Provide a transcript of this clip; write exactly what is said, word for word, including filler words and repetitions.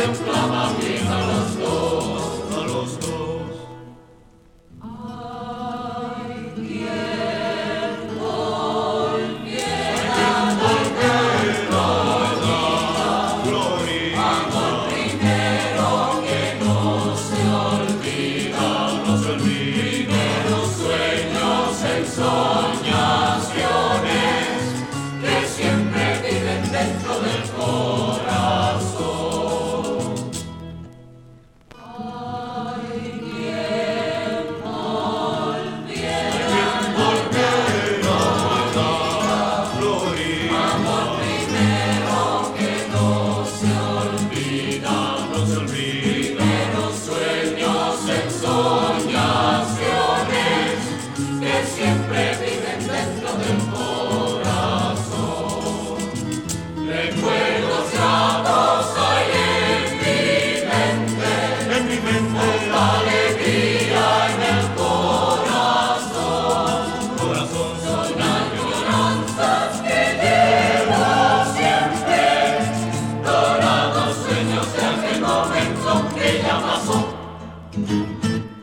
un clamatín a los dos, a los dos. Soñaciones que siempre viven dentro del corazón. Hay quien volviera, amor primero que no se olvida, no se olvida. primeros sueños en soñaciones que siempre viven dentro del corazón. Recuerdos gratos hay en mi mente, En mi mente, alegría en el corazón, corazón, son añoranzas que llevo siempre, dorados sueños de aquel momento que ya pasó.